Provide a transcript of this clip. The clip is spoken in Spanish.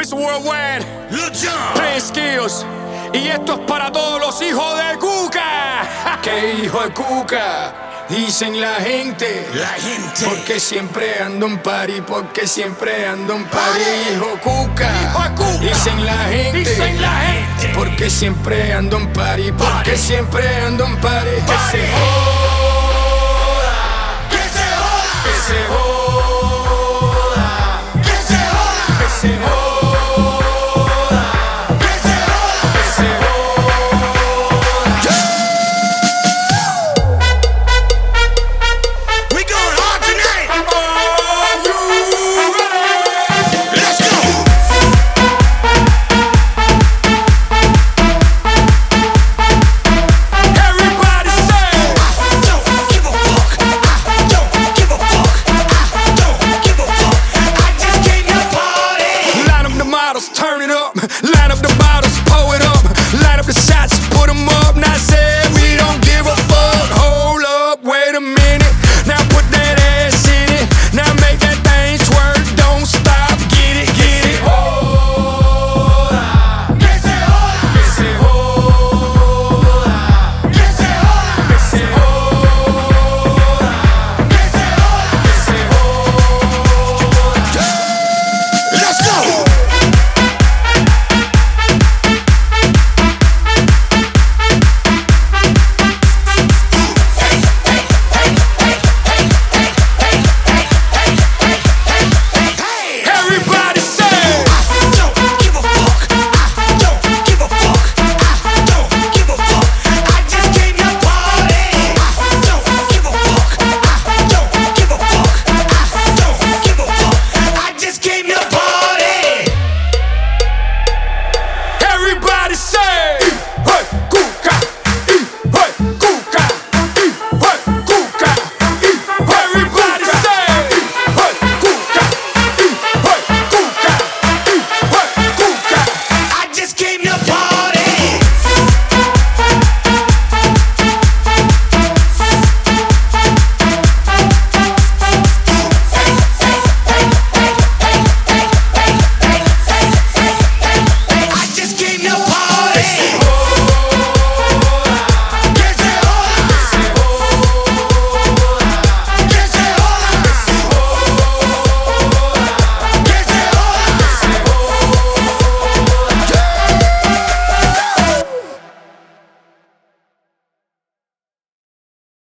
Miss Worldwide, Prince Skills. Y esto es para todos los hijos de Cuca. ¿Qué hijo de Cuca? Dicen la gente, porque siempre ando en party, porque siempre ando en party. Hijo Cuca, dicen la gente, porque siempre ando en party, porque siempre ando en party. Que se joda, que se joda, que se joda.